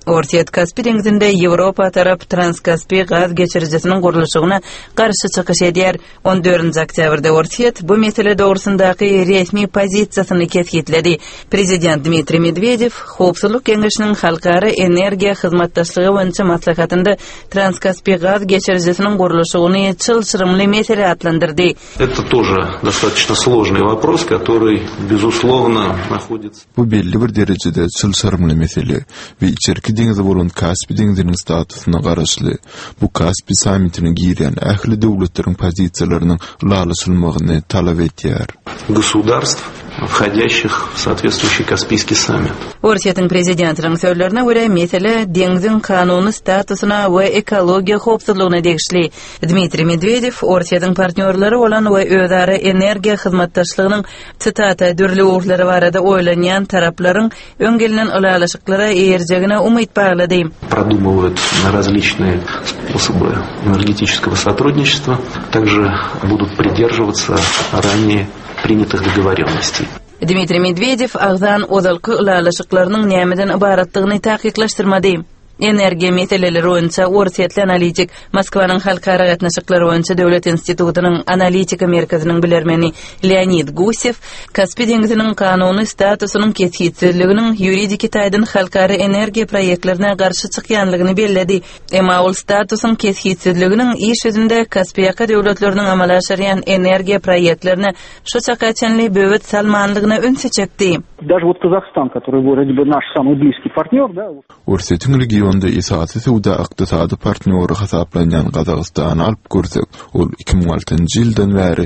Ortiýet Kaspy deňizinde Ýewropa tarap Transkaspy gaz geçirjisiniň gurulşygyna garşy çykyş edýär. 14 oktýabrda Ortiýet bu mesele dogrusundaky resmi pozisiýasyny kesgitledi. Prezident Dmitri Medvedew Howpsuzlyk Keňeşiniň halkara energiýa hyzmatdaşlygy boýunça maslahatynda Transkaspy gaz geçirjisiniň gurulşygyny çylşyrymly mesele atlandyrdy. Это тоже достаточно сложный вопрос, который, безусловно, находится. Bu belli bir derejede çylşyrymly mesele we içerki deňize bolan Kaspy deňiziniň statusyna garaşly. Bu Kaspy sammitini giýen ähli döwletleriň pozisiýalarynyň lalysylmagyny talap etýär. Государств, входящих в соответствующий Каспийский саммит. Ortiýetiň prezidentiniň sözlerine göre mesele deňiziň kanuny statusuna we ekologiýa howpsuzlygyna degişli. Dmitri Medvedew Ortiýetiň partnerleri bolan we özara energiýa hyzmatdaşlygynyň çytata dürli urlary barada oýlanýan taraplaryň öňgelinen ulalaşyklara erjegine umyt baglady. Продумывают различные способы энергетического сотрудничества, также будут придерживаться ранее принятых договоренностей. Dmitri Medvedew agzan ozalky ulalaşyklarynyň nämeden ibaratlygyny taýyklaşdyrmady. Energiýa meseleleri boýunça Ortiýetli analitik Moskwanyň halkara gatnaşyklary boýunça döwlet institutynyň analitika merkeziniň bilermeni Leonid Gusev Kaspy deňiziniň kanuny statusynyň kesgitsizliginiň ýuridik taýdan halkara energiýa proýektlerine garşy çykýanlygyny belledi. Emma ol statusyň kesgitsizliginiň iş ýüzünde Kaspy ýaka döwletleriniň amal aşyrýan energiýa proýektlerine şu çakaçanly böwet salmanlygyna ön seçekdi. Даже вот Казахстан, который вроде бы наш самый близкий партнер, да. Ortiýetiň regionda esasy suwda ykdysady partnery hasaplanýan Gazagystany alyp görsek, ol 2006-njy ýyldan bäri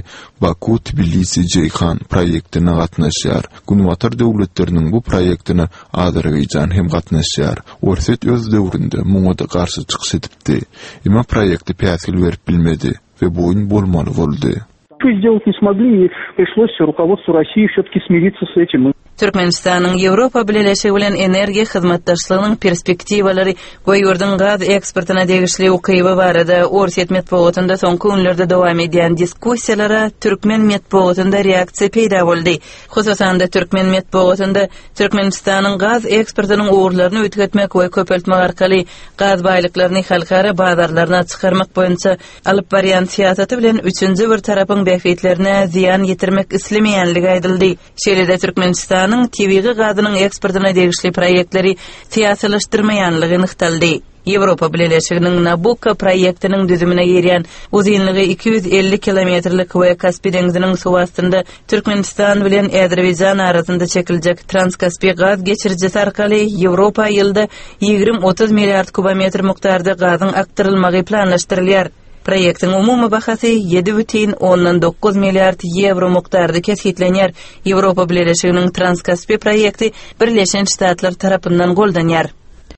Baku-Tbilisi-Ceyhan proýektine gatnaşýar. Gunwatar döwletleriniň bu proýektine Azerbaýjan hem gatnaşýar. Ortiýet öz döwründe muňa da garşy çykyş edipdi. Emma proýekti päsil berip bilmedi we buň bolmaly boldy. Сделать не смогли, и пришлось руководству России все-таки смириться с этим. Türkmenistanyň Ýewropa bileşigi bilen energiýa hyzmatdaşlygynyň perspektiwalary we ýurdun gaz eksportyna degişli ukyby barada Ortiýet medeniýetinde soňky günlerde dowam edýän diskussiýalara türkmen medeniýetinde reaksiýa peýda boldy. Hususan da türkmen medeniýetinde Türkmenistanyň gaz eksportynyň uğurlaryny ötgetmek we köpeltmek arkaly gaz baýlyklaryny halkara bazarlaryna çykarmak boýunça alyp barýan siýasaty bilen üçünji bir tarapyň bäfetlerine ziýan ýetirmek islemeýänligi aýdyldy. Şeýle Türkmenistan TVG gazynyň eksportyna degişli proýektleri siýasalaşdyrmaýanlygy nyhtaldy. Ýewropa bileşiginiň Nabucco proýektiniň düzümine ýerýän uzunlygy 250 kilometrlik we Kaspy deňiziniň suw astynda Türkmenistan bilen Azerbaýjan arasynda çekiljek Transkaspy gaz geçirjisi arkaly Ýewropa ýylda 20-30 milliard kubometr miktarda gazyň aktyrylmagy planlaşdyrylýar. Proýektiň umumy bahasy 7,9 milliard euro miktarda kesgitlenýär. Ýewropa bileşiginiň Transkaspy proýekti Birleşen Ştatlar tarapyndan goldanýar.